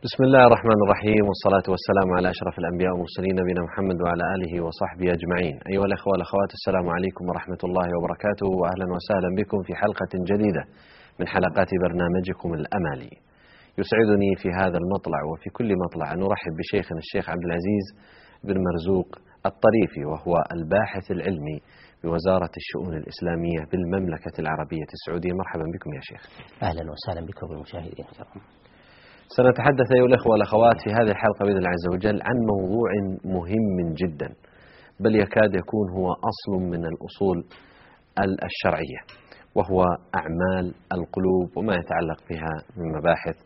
بسم الله الرحمن الرحيم، والصلاة والسلام على أشرف الأنبياء والمرسلين نبينا محمد وعلى آله وصحبه أجمعين. أيها الأخوة والأخوات، السلام عليكم ورحمة الله وبركاته، وأهلا وسهلا بكم في حلقة جديدة من حلقات برنامجكم الأمالي. يسعدني في هذا المطلع وفي كل مطلع أن نرحب بشيخنا الشيخ عبد العزيز بن مرزوق الطريفي، وهو الباحث العلمي بوزارة الشؤون الإسلامية بالمملكة العربية السعودية. مرحبا بكم يا شيخ. أهلا وسهلا بكم بالمشاهدين الكرام. سنتحدث أيها الأخوة والأخوات في هذه الحلقة بإذن الله عز وجل عن موضوع مهم جدا، بل يكاد يكون هو أصل من الأصول الشرعية، وهو أعمال القلوب وما يتعلق بها من مباحث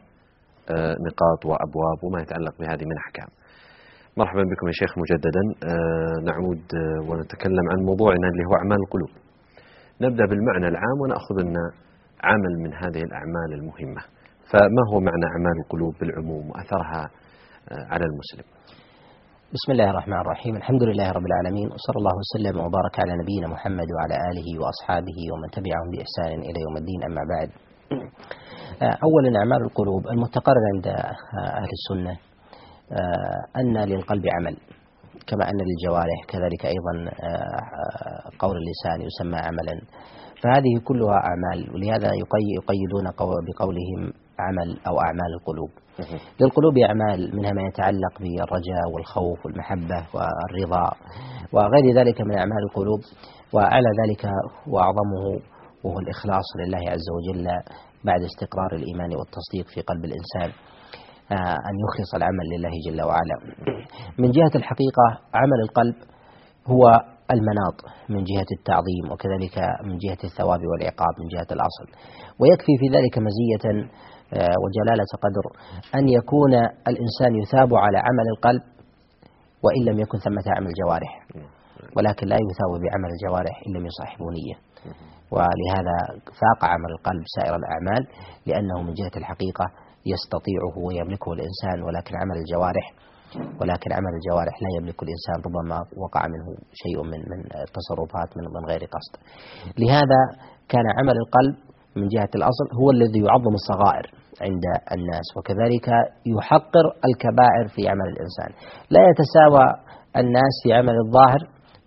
ونقاط وأبواب وما يتعلق بهذه من أحكام. مرحبا بكم يا شيخ مجددا. نعود ونتكلم عن موضوعنا اللي هو أعمال القلوب. نبدأ بالمعنى العام ونأخذ لنا عمل من هذه الأعمال المهمة. فما هو معنى أعمال القلوب بالعموم وأثرها على المسلم؟ بسم الله الرحمن الرحيم، الحمد لله رب العالمين، وصلى الله وسلم وبارك على نبينا محمد وعلى آله وأصحابه ومن تبعهم بإحسان إلى يوم الدين، أما بعد. أولا، أعمال القلوب المتقرر عند أهل السنة أن للقلب عمل كما أن للجوارح، كذلك أيضا قول اللسان يسمى عملا، فهذه كلها أعمال، ولهذا يقيدون بقولهم عمل أو أعمال القلوب. للقلوب أعمال منها ما يتعلق بالرجاء والخوف والمحبة والرضا وغير ذلك من أعمال القلوب، وأعلى ذلك وأعظمه وهو الإخلاص لله عز وجل بعد استقرار الإيمان والتصديق في قلب الإنسان، أن يخلص العمل لله جل وعلا. من جهة الحقيقة عمل القلب هو المناط من جهة التعظيم، وكذلك من جهة الثواب والعقاب من جهة الأصل، ويكفي في ذلك مزية وجلالة قدر أن يكون الإنسان يثاب على عمل القلب وإن لم يكن ثمة عمل جوارح، ولكن لا يثاب بعمل الجوارح إن لم يصاحبه نية، ولهذا فاق عمل القلب سائر الأعمال، لأنه من جهة الحقيقة يستطيعه ويملكه الإنسان، ولكن عمل الجوارح لا يملك الإنسان، ربما وقع منه شيء من التصرفات من غير قصد. لهذا كان عمل القلب من جهة الأصل هو الذي يعظم الصغائر عند الناس، وكذلك يحقر الكبائر في عمل الإنسان. لا يتساوى الناس في عمل الظاهر،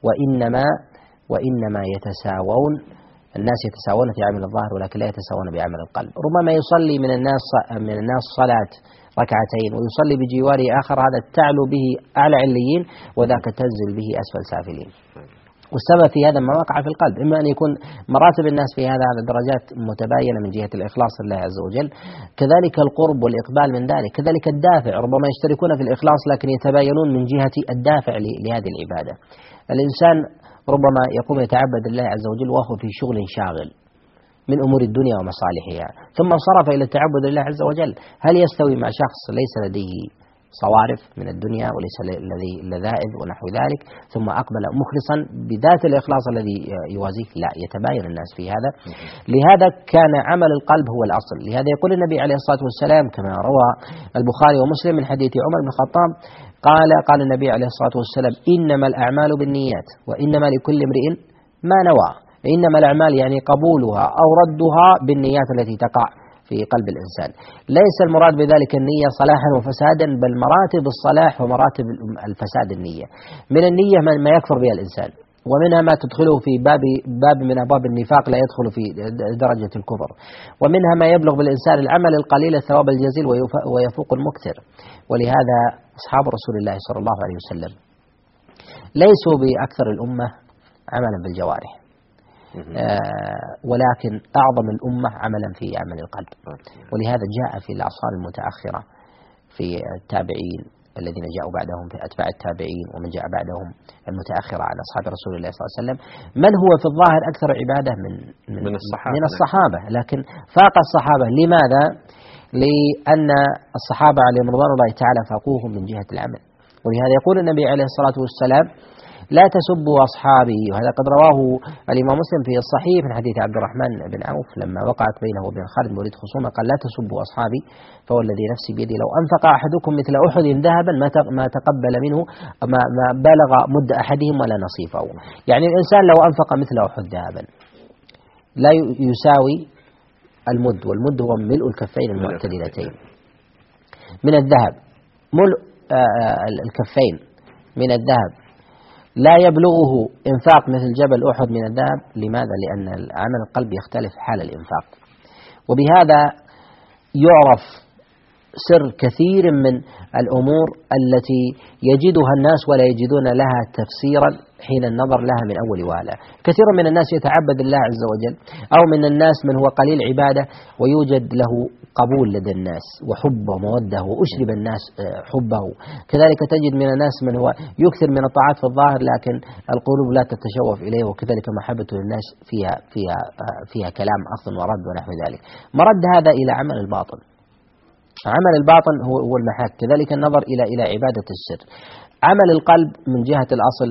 وإنما يتساوون، الناس يتساوون في عمل الظاهر ولكن لا يتساوون بعمل القلب. ربما يصلي من الناس صلاة ركعتين ويصلي بجواره آخر، هذا تعلو به أعلى عليين وذاك تنزل به أسفل سافلين. والسبب في هذا ما وقع في القلب، إما أن يكون مراتب الناس في هذا درجات متباينة من جهة الإخلاص لله عز وجل، كذلك القرب والإقبال من ذلك، كذلك الدافع، ربما يشتركون في الإخلاص لكن يتباينون من جهة الدافع لهذه العبادة. الإنسان ربما يقوم يتعبد الله عز وجل وهو في شغل شاغل من أمور الدنيا ومصالحها، ثم انصرف إلى التعبد لله عز وجل. هل يستوي مع شخص ليس لديه صوارف من الدنيا وليس لديه لذائذ ونحو ذلك ثم أقبل مخلصا بذات الإخلاص الذي يوازيه؟ لا، يتباين الناس في هذا. لهذا كان عمل القلب هو الأصل. لهذا يقول النبي عليه الصلاة والسلام كما روى البخاري ومسلم من حديث عمر بن الخطاب قال النبي عليه الصلاة والسلام: إنما الأعمال بالنيات وإنما لكل امرئ ما نوى. إنما الأعمال يعني قبولها أو ردها بالنيات التي تقع في قلب الإنسان. ليس المراد بذلك النية صلاحا وفسادا، بل مراتب الصلاح ومراتب الفساد النية. من النية ما يكفر بها الإنسان، ومنها ما تدخله في باب من أبواب النفاق لا يدخل في درجة الكفر، ومنها ما يبلغ بالإنسان العمل القليل الثواب الجزيل ويفوق المكثر. ولهذا أصحاب رسول الله صلى الله عليه وسلم ليسوا بأكثر الأمة عملا بالجوارح، ولكن أعظم الأمة عملا في عمل القلب. ولهذا جاء في الأعصار المتأخرة في التابعين الذين جاءوا بعدهم في أتباع التابعين ومن جاء بعدهم المتأخرة على أصحاب رسول الله صلى الله عليه وسلم من هو في الظاهر أكثر عبادة من الصحابة، لكن فاق الصحابة. لماذا؟ لأن الصحابة عليهم رضوان الله تعالى فاقوهم من جهة العمل. ولهذا يقول النبي عليه الصلاة والسلام: لا تسبوا أصحابي. وهذا قد رواه الإمام مسلم في الصحيح من حديث عبد الرحمن بن عوف لما وقعت بينه وبين خالد بن الوليد خصومة، قال: لا تسبوا أصحابي فهو الذي نفسي بيدي لو أنفق أحدكم مثل أحد ذهبا ما تقبل منه ما بلغ مد أحدهم ولا نصيفه. يعني الإنسان لو أنفق مثل أحد ذهبا لا يساوي المد، والمد هو ملء الكفين المعتدلتين. من الذهب، ملء الكفين من الذهب لا يبلغه إنفاق مثل جبل أحد من الذهب. لماذا؟ لأن عمل القلب يختلف حال الإنفاق. وبهذا يعرف سر كثير من الأمور التي يجدها الناس ولا يجدون لها تفسيرا حين النظر لها من أول وهلة. كثير من الناس يتعبد الله عز وجل، أو من الناس من هو قليل عبادة ويوجد له قبول لدى الناس وحب وموده وأشرب الناس حبه. كذلك تجد من الناس من هو يكثر من الطاعات في الظاهر لكن القلوب لا تتشوف إليه، وكذلك محبته للناس فيها كلام أخذ ورد ونحو ذلك. مرد هذا إلى عمل الباطن. عمل الباطن هو المحك. كذلك النظر إلى عبادة السر. عمل القلب من جهة الأصل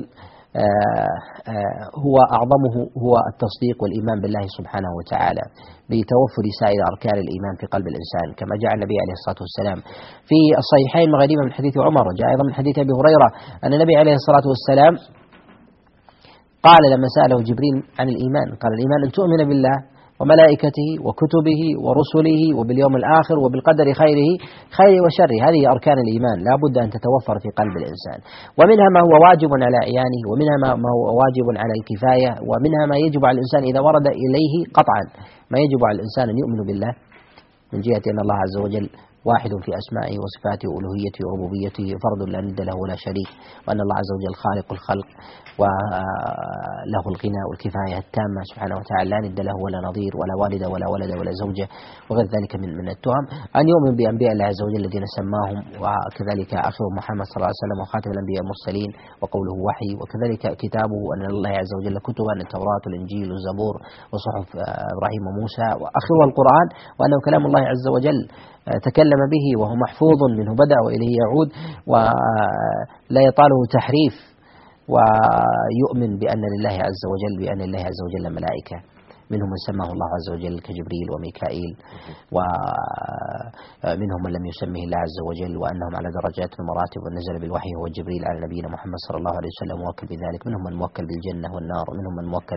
هو أعظمه هو التصديق والإيمان بالله سبحانه وتعالى بتوفر سائر أركان الإيمان في قلب الإنسان، كما جاء النبي عليه الصلاة والسلام في الصحيحين غريبا من حديث عمر، وجاء أيضا من حديث أبي هريرة أن النبي عليه الصلاة والسلام قال لما سأله جبريل عن الإيمان، قال الإيمان أن تؤمن بالله وملائكته وكتبه ورسله وباليوم الآخر وبالقدر خيره وشره. هذه أركان الإيمان لا بد أن تتوفر في قلب الإنسان، ومنها ما هو واجب على عيانه، ومنها ما هو واجب على الكفاية، ومنها ما يجب على الإنسان إذا ورد إليه قطعا. ما يجب على الإنسان أن يؤمن بالله من جهة أن الله عز وجل واحد في أسمائه وصفاته وألوهيته وربوبيته، فرد لا ند له ولا شريك، وأن الله عز وجل خالق الخلق وله الغنى والكفاية التامة سبحانه وتعالى، لا ند له ولا نظير ولا والد ولا ولد ولا زوجة وغير ذلك من التهم. أن يؤمن بأنبياء الله عز وجل الذين سماهم، وكذلك آخرهم محمد صلى الله عليه وسلم وخاتم الأنبياء المرسلين وقوله وحي، وكذلك كتابه أن الله عز وجل كتبا التوراة والإنجيل والزبور وصحف إبراهيم وموسى وآخرها القرآن، وأنه كلام الله عز وجل تكلم به وهو محفوظ منه بدأ وإليه يعود ولا يطاله تحريف. ويؤمن بأن لله عز وجل ملائكة، منهم من سماه الله عز وجل كجبريل وميكائيل، ومنهم من لم يسمه الله عز وجل، وأنهم على درجات ومراتب، ونزل بالوحي هو جبريل على نبينا محمد صلى الله عليه وسلم موكل بذلك. منهم من موكل بالجنة والنار، ومنهم من موكل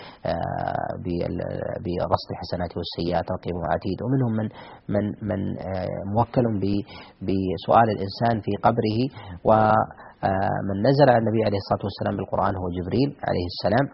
برصد الحسنات والسيئات رقيب وعتيد، ومنهم من موكل بسؤال الإنسان في قبره. ومن نزل على النبي عليه الصلاة والسلام بالقرآن هو جبريل عليه السلام،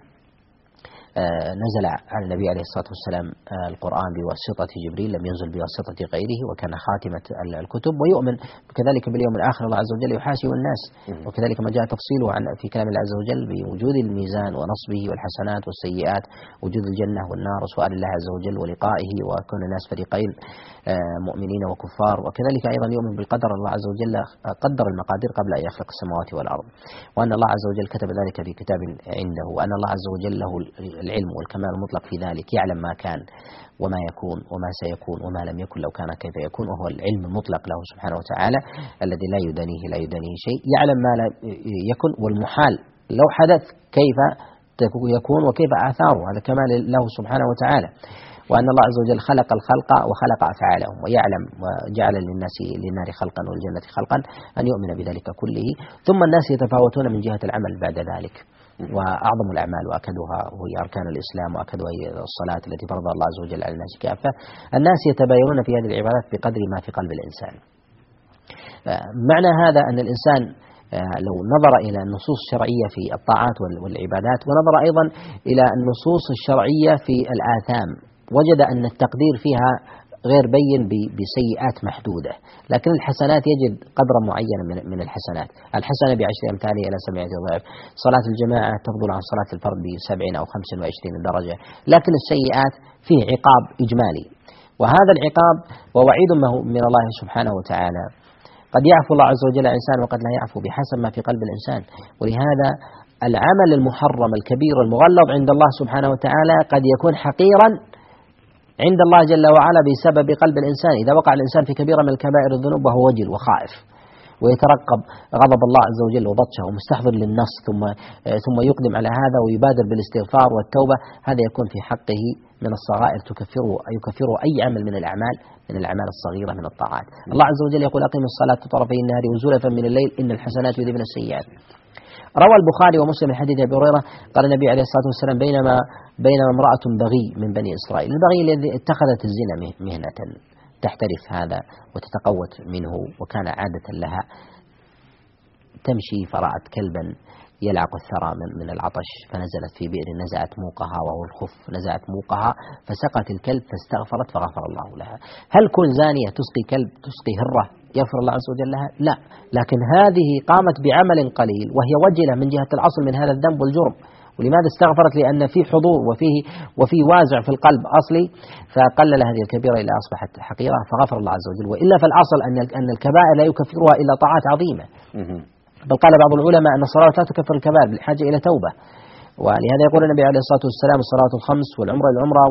نزل على النبي عليه الصلاة والسلام القرآن بواسطة جبريل، لم ينزل بواسطة غيره، وكان خاتمة الكتب. ويؤمن كذلك باليوم الآخر، الله عز وجل يحاسب الناس، وكذلك ما جاء تفصيله في كلام الله عز وجل بوجود الميزان ونصبه والحسنات والسيئات، وجود الجنة والنار، وسؤال الله عز وجل ولقائه، وكون الناس فريقين مؤمنين وكفار. وكذلك أيضا يؤمن بالقدر، الله عز وجل قدر المقادير قبل أن يخلق السماوات والأرض، وأن الله عز وجل كتب ذلك في كتاب عنده، وأن الله عز وجل له العلم والكمال المطلق في ذلك، يعلم ما كان وما يكون وما سيكون وما لم يكن لو كان كيف يكون، وهو العلم المطلق له سبحانه وتعالى الذي لا يدانيه شيء. يعلم ما لا يكن والمحال لو حدث كيف يكون وكيف آثاره، هذا كمال له سبحانه وتعالى. وأن الله عز وجل خلق الخلق وخلق أفعالهم، ويعلم وجعل للنار خلقا والجنة خلقا، أن يؤمن بذلك كله. ثم الناس يتفاوتون من جهة العمل بعد ذلك، وأعظم الأعمال وأكدها وهي أركان الإسلام، وأكدها هي الصلاة التي فرضها الله عز وجل على الناس كافة. الناس يتباينون في هذه العبادات بقدر ما في قلب الإنسان. معنى هذا أن الإنسان لو نظر إلى النصوص الشرعية في الطاعات والعبادات، ونظر أيضا إلى النصوص الشرعية في الآثام، وجد أن التقدير فيها غير بين بسيئات محدودة، لكن الحسنات يجد قدرا معينا من الحسنات. الحسنة ب10 أمثالها إلى 700 ضعف. صلاة الجماعة تفضل عن صلاة الفرد ب70 أو 25 درجة. لكن السيئات فيه عقاب إجمالي، وهذا العقاب ووعيد من الله سبحانه وتعالى. قد يعفو الله عز وجل عن الإنسان وقد لا يعفو بحسب ما في قلب الإنسان. ولهذا العمل المحرم الكبير المغلظ عند الله سبحانه وتعالى قد يكون حقيرا عند الله جل وعلا بسبب قلب الإنسان. إذا وقع الإنسان في كبيرة من الكبائر الذنوب وهو وجل وخائف ويترقب غضب الله عز وجل وبطشه ومستحضر للنص، ثم يقدم على هذا ويبادر بالاستغفار والتوبة، هذا يكون في حقه من الصغائر يكفره أي عمل من الأعمال الصغيرة من الطاعات. الله عز وجل يقول أقيم الصلاة طرفي النهار وزلفا من الليل إن الحسنات يذهبن السيئات. روى البخاري ومسلم من حديث أبي هريرة قال النبي عليه الصلاة والسلام بينما امرأة بغي من بني إسرائيل، البغي الذي اتخذت الزنا مهنة، تحترف هذا وتتقوت منه، وكان عادة لها تمشي فرأت كلبا يلعق الثرى من العطش، فنزلت في بئر نزعت موقها، وهو الخف نزعت موقها فسقت الكلب فاستغفرت فغفر الله لها. هل كل زانية تسقي كلب تسقي هرة يغفر الله عز وجل لها؟ لا، لكن هذه قامت بعمل قليل وهي وجلة من جهة العصر من هذا الذنب والجرم. ولماذا استغفرت؟ لأن في حضور وفيه وازع في القلب أصلي، فقلل هذه الكبيرة إلى أصبحت حقيرة فغفر الله عز وجل. وإلا فالأصل أن الكبائر لا يكفرها إلا طاعات عظيمة. بل قال بعض العلماء أن الصلاة لا تكفر الكبائر بالحاجة إلى توبة. ولهذا يقول النبي عليه الصلاة والسلام: الصلاة الخمس والعمرة العمرة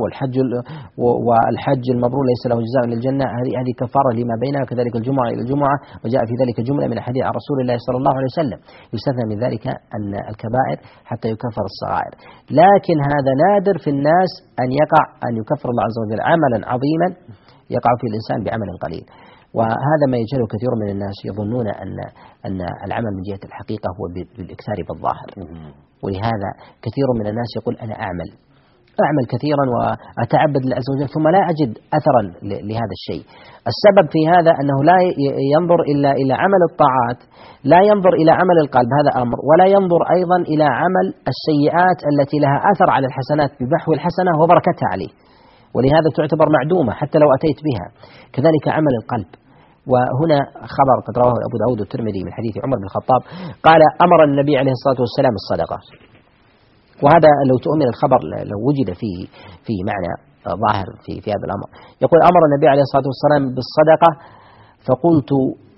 والحج المبرور ليس له جزاء إلا الجنة، هذه كفارة لما بينها، وكذلك الجمعة إلى الجمعة. وجاء في ذلك جملة من الحديث عن رسول الله صلى الله عليه وسلم. يستثنى من ذلك أن الكبائر حتى يكفر الصغائر، لكن هذا نادر في الناس أن يكفر الله عز وجل عملا عظيما يقع فيه الإنسان بعمل قليل. وهذا ما يجهله كثير من الناس، يظنون أن العمل من جهة الحقيقة هو بالإكثار بالظاهر. ولهذا كثير من الناس يقول: أنا أعمل كثيرا وأتعبد لله عز وجل ثم لا أجد أثرا لهذا الشيء. السبب في هذا أنه لا ينظر إلا إلى عمل الطاعات، لا ينظر إلى عمل القلب، هذا أمر، ولا ينظر أيضا إلى عمل السيئات التي لها أثر على الحسنات بمحو الحسنة وبركتها عليه، ولهذا تعتبر معدومة حتى لو أتيت بها. كذلك عمل القلب. وهنا خبر قد رواه أبو داود والترمذي من حديث عمر بن الخطاب قال: أمر النبي عليه الصلاة والسلام الصدقة. وهذا لو تؤمن الخبر لو وجد فيه معنى ظاهر في هذا الأمر. يقول: أمر النبي عليه الصلاة والسلام بالصدقة فقلت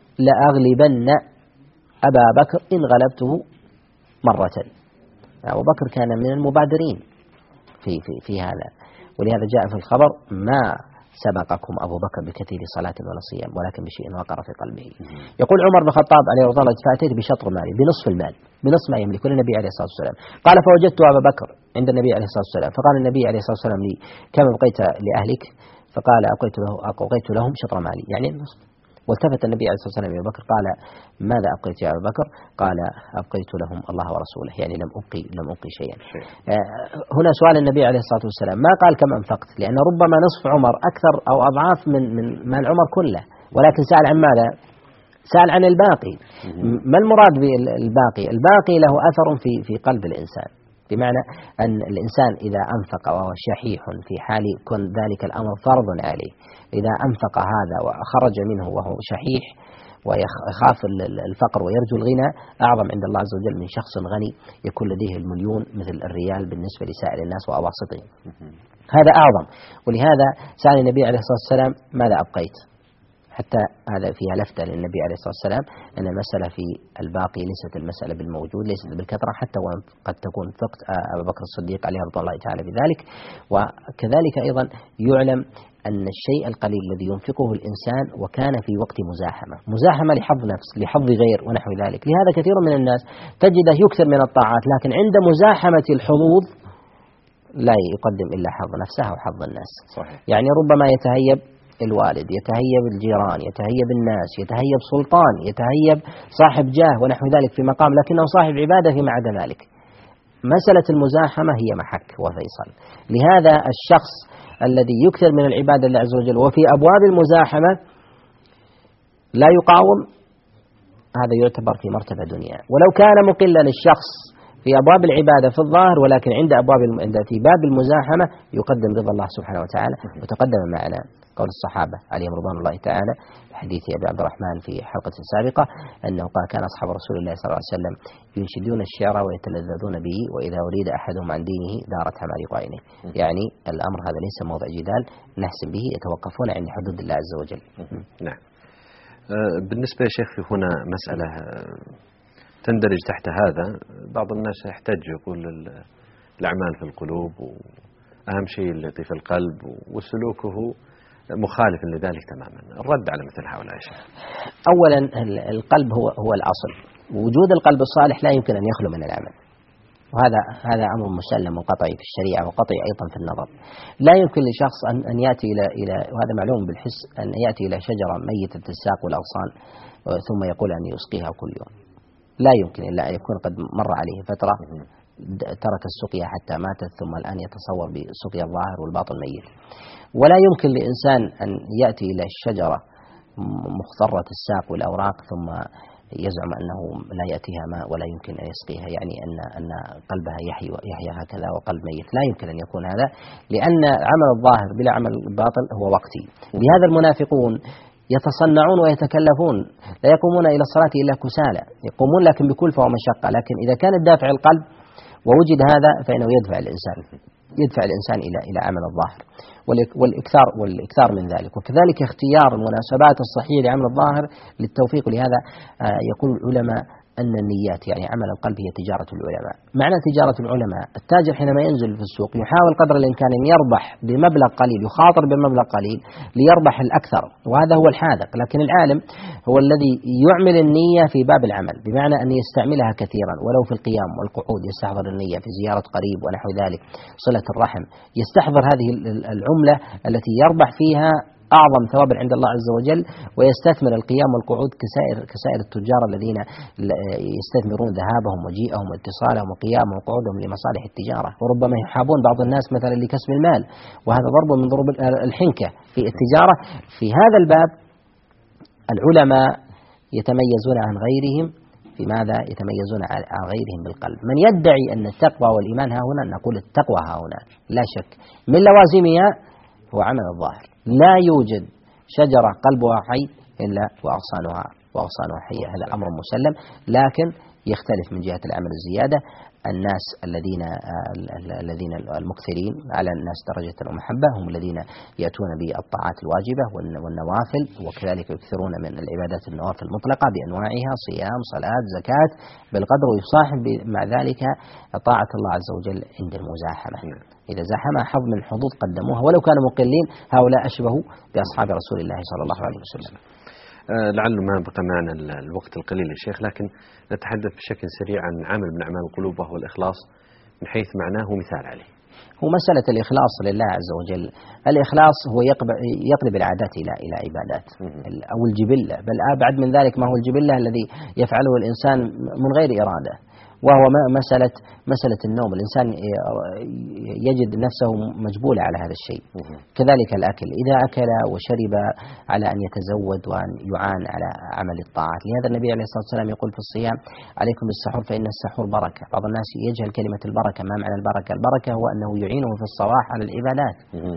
لأغلبن أبا بكر إن غلبته مرة. أبو بكر كان من المبادرين في هذا، ولهذا جاء في الخبر: ما سبقكم أبو بكر بكثير صلاة ولا صيام ولكن بشيء وقر في قلبه. يقول عمر بن الخطاب عليه رضي الله عنه: فأتيت بشطر مالي، بنصف المال، بنصف ما يملك النبي عليه الصلاة والسلام. قال: فوجدت أبا بكر عند النبي عليه الصلاة والسلام، فقال النبي عليه الصلاة والسلام لي: كم أبقيت لأهلك؟ فقال: أبقيت لهم شطر مالي، يعني النصف. والتفت النبي عليه الصلاة والسلام إلى أبي بكر قال: ماذا أبقيت يا أبا بكر؟ قال: أبقيت لهم الله ورسوله، يعني لم أبقي شيئا. هنا سؤال النبي عليه الصلاة والسلام، ما قال كم أنفقت، لأن ربما نصف عمر أكثر أو أضعاف من مال عمر كله، ولكن سأل عن ماذا؟ سأل عن الباقي. ما المراد بالباقي؟ الباقي له أثر في قلب الإنسان، بمعنى أن الإنسان إذا أنفق وهو شحيح في حال كن ذلك الأمر فرض عليه، إذا أنفق هذا وخرج منه وهو شحيح ويخاف الفقر ويرجو الغنى، أعظم عند الله عز وجل من شخص غني يكون لديه المليون مثل الريال بالنسبة لسائر الناس وأواسطهم. هذا أعظم. ولهذا سأل النبي عليه الصلاة والسلام: ماذا أبقيت؟ حتى هذا فيها لفتة للنبي عليه الصلاة والسلام أن المسألة في الباقي ليست المسألة بالموجود، ليست بالكثرة، حتى وقد تكون فقط أبو بكر الصديق عليه رضي الله تعالى بذلك. وكذلك أيضا يعلم أن الشيء القليل الذي ينفقه الإنسان وكان في وقت مزاحمة لحظ نفس، لحظ غير ونحو ذلك. لهذا كثير من الناس تجده يكثر من الطاعات، لكن عند مزاحمة الحظوظ لا يقدم إلا حظ نفسه وحظ الناس. صحيح. يعني ربما يتهيب الوالد، يتهيب الجيران، يتهيب الناس، يتهيب سلطان، يتهيب صاحب جاه ونحو ذلك في مقام، لكنه صاحب عبادة فيما عدا ذلك. مسألة المزاحمة هي محك وفيصل. لهذا الشخص الذي يكثر من العبادة لله عز وجل وفي أبواب المزاحمة لا يقاوم، هذا يعتبر في مرتبة دنيا. ولو كان مقلا الشخص في أبواب العبادة في الظاهر، ولكن في باب المزاحمة يقدم رضا الله سبحانه وتعالى. وتقدم معنا قول الصحابة عليهم رضوان الله تعالى حديث أبي عبد الرحمن في حلقة سابقة أنه قال: كان أصحاب رسول الله صلى الله عليه وسلم ينشدون الشعر ويتلذذون به، وإذا أريد أحدهم عن دينه دارت عمالق عينه. يعني الأمر هذا ليس موضع جدال نحسن به، يتوقفون عند حدود الله عز وجل. نعم. بالنسبة يا شيخ في هنا مسألة تندرج تحت هذا. بعض الناس يحتج يقول الأعمال في القلوب، وأهم شيء التي في القلب، وسلوكه مخالف لذلك تماما. الرد على مثل هؤلاء يا شيخ. أولا القلب هو الأصل، وجود القلب الصالح لا يمكن أن يخلو من العمل، وهذا أمر مسلم وقطعي في الشريعة وقطعي أيضا في النظر. لا يمكن لشخص أن يأتي إلى وهذا معلوم بالحس، أن يأتي إلى شجرة ميتة الساق والأغصان ثم يقول أن يسقيها كل يوم. لا يمكن إلا أن يكون قد مر عليه فترة ترك السقيا حتى ماتت ثم الآن يتصور بسقيا الظاهر والباطن ميت. ولا يمكن لإنسان أن يأتي إلى الشجرة مخضرة الساق والأوراق ثم يزعم أنه لا يأتيها ماء ولا يمكن أن يسقيها، يعني أن قلبها يحيا هكذا وقلب ميت. لا يمكن أن يكون هذا، لأن عمل الظاهر بلا عمل الباطن هو وقتي. لهذا المنافقون يتصنعون ويتكلفون، لا يقومون إلى الصلاة إلا كسالى، يقومون لكن بكلفة ومشقة، لكن إذا كان الدافع القلب ووجد هذا فإنه يدفع الإنسان إلى عمل الظاهر والإكثار من ذلك. وكذلك اختيار المناسبات الصحيحة لعمل الظاهر للتوفيق. لهذا يقول العلماء أن النيات يعني عمل القلب هي تجارة العلماء. معنى تجارة العلماء، التاجر حينما ينزل في السوق يحاول قدر الإمكان أن يربح بمبلغ قليل، يخاطر بمبلغ قليل ليربح الأكثر، وهذا هو الحاذق. لكن العالم هو الذي يعمل النية في باب العمل، بمعنى أن يستعملها كثيرا، ولو في القيام والقعود يستحضر النية، في زيارة قريب ونحو ذلك، صلة الرحم، يستحضر هذه العملة التي يربح فيها أعظم ثوابا عند الله عز وجل، ويستثمر القيام والقعود كسائر التجار الذين يستثمرون ذهابهم وجيئهم واتصالهم وقيامهم وقعودهم لمصالح التجارة. وربما يحابون بعض الناس مثلا لكسب المال، وهذا ضرب من ضروب الحنكة في التجارة. في هذا الباب العلماء يتميزون عن غيرهم. في ماذا يتميزون عن غيرهم؟ بالقلب. من يدعي أن التقوى والإيمان ها هنا، نقول التقوى ها هنا لا شك من لوازمها هو عمل الظاهر. لا يوجد شجرة قلبها حي إلا وأغصانها حية، هذا أمر مسلم. لكن يختلف من جهة العمل الزيادة. الناس الذين المكثرين على الناس درجة ومحبة هم الذين يأتون بالطاعات الواجبة والنوافل، وكذلك يكثرون من العبادات النوافل المطلقة بأنواعها، صيام، صلاة، زكاة بالقدر، ويصاحب مع ذلك طاعة الله عز وجل عند المزاحمة. إذا زاحمها حظ من الحظوظ قدموها ولو كانوا مقلين. هؤلاء أشبهوا بأصحاب رسول الله صلى الله عليه وسلم. لعله ما بقى معنا الوقت القليل يا شيخ، لكن نتحدث بشكل سريع عن عمل من أعمال القلوب وهو الإخلاص، من حيث معناه ومثال عليه. هو مسألة الإخلاص لله عز وجل. الإخلاص هو يقلب العادات إلى عبادات أو الجبلة، بل أبعد من ذلك ما هو الجبلة الذي يفعله الإنسان من غير إرادة، وهو مسألة النوم. الإنسان يجد نفسه مجبولة على هذا الشيء. كذلك الأكل، إذا أكل وشرب على أن يتزود وأن يعان على عمل الطاعات. لهذا النبي عليه الصلاة والسلام يقول في الصيام: عليكم بالسحور فإن السحور بركة. بعض الناس يجهل كلمة البركة. ما معنى البركة؟ البركة هو أنه يعينه في الصباح على العبادات،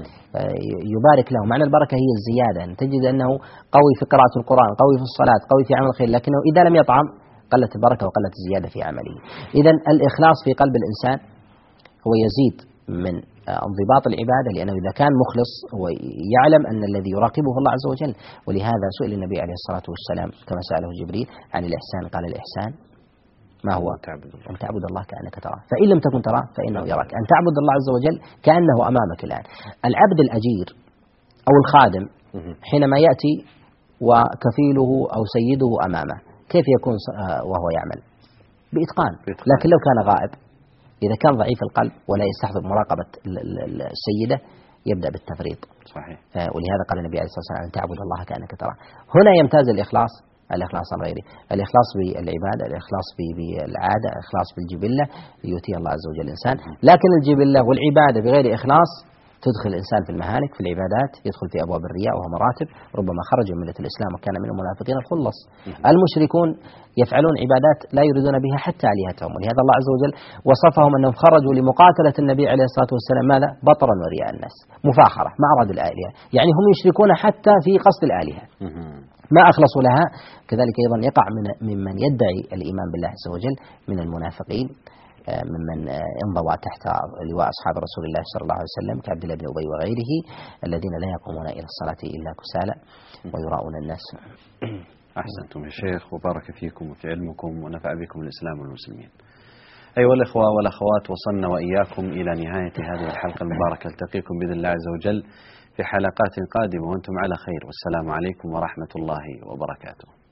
يبارك له. معنى البركة هي الزيادة، أن تجد أنه قوي في قراءة القرآن، قوي في الصلاة، قوي في عمل الخير، لكنه إذا لم يطعم قلت البركة وقلت الزيادة في عمله. إذن الإخلاص في قلب الإنسان هو يزيد من انضباط العبادة، لأنه إذا كان مخلص هو يعلم أن الذي يراقبه الله عز وجل. ولهذا سئل النبي عليه الصلاة والسلام كما سأله جبريل عن الإحسان، قال: الإحسان ما هو؟ أن تعبد الله كأنك تراه، فإن لم تكن تراه فإنه يراك. أن تعبد الله عز وجل كأنه أمامك الآن. العبد الأجير أو الخادم حينما يأتي وكفيله أو سيده أمامه، كيف يكون وهو يعمل؟ بإتقان. لكن لو كان غائب، إذا كان ضعيف القلب ولا يستحضر مراقبة السيدة، يبدأ بالتفريط. صحيح. ولهذا قال النبي عليه الصلاة والسلام: أن تعبد الله كأنك تراه. هنا يمتاز الإخلاص عن غيره. الإخلاص بالعبادة، الإخلاص بالعادة، الإخلاص بالجبلة يؤتي الله عز وجل الإنسان. لكن الجبلة والعبادة بغير إخلاص تدخل الإنسان في المهالك، في العبادات، يدخل في أبواب الرياء وهو مراتب، ربما خرج من ملة الإسلام وكان من المنافقين الخلص. المشركون يفعلون عبادات لا يريدون بها حتى آلهتهم، ولهذا الله عز وجل وصفهم أنهم خرجوا لمقاتلة النبي عليه الصلاة والسلام ماذا؟ بطرا ورياء الناس، مفاخرة، ما أرادوا الآلهة، يعني هم يشركون حتى في قصد الآلهة، ما أخلصوا لها. كذلك أيضا يقع ممن يدعي الإيمان بالله عز وجل من المنافقين، ممن انضوى تحت لواء أصحاب رسول الله صلى الله عليه وسلم كعبد الله بن أبي وغيره، الذين لا يقومون إلى الصلاة إلا كسالى ويراؤون الناس. أحسنتم يا شيخ، وبارك فيكم وفي علمكم ونفع بكم الإسلام والمسلمين. أيها الإخوة والأخوات، وصلنا وإياكم إلى نهاية هذه الحلقة المباركة. التقيكم بإذن الله عز وجل في حلقات قادمة وأنتم على خير، والسلام عليكم ورحمة الله وبركاته.